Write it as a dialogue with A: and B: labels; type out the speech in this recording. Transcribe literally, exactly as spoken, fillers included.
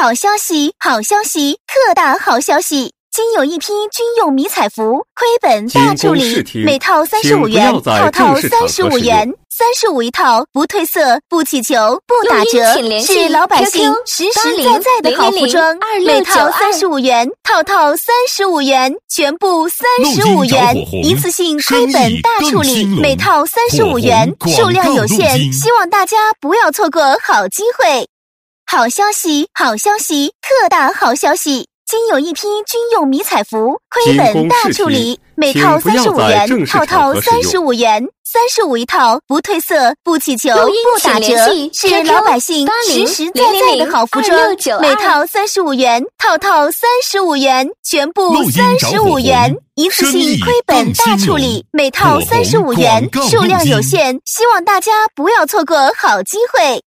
A: 好消息，好消息，特大好消息！今有一批军用迷彩服，亏本大处理，每套三十五元，套套三十五元，三十五一套，不褪色，不起球，不打折，是老百姓实实在在的好服装，每套三十五元，套套三十五元，全部三十五元，一次性亏本大处理，每套三十五元，数量有限，希望大家不要错过好机会。好消息，好消息，特大好消息！今有一批军用迷彩服，亏本大处理，每套三十五元，套套三十五元，三十五一套，不褪色，不起球，不打折，是老百姓实实在在的好服装，每套三十五元，套套三十五元，全部三十五元，一次性亏本大处理，每套三十五元，数量有限，希望大家不要错过好机会。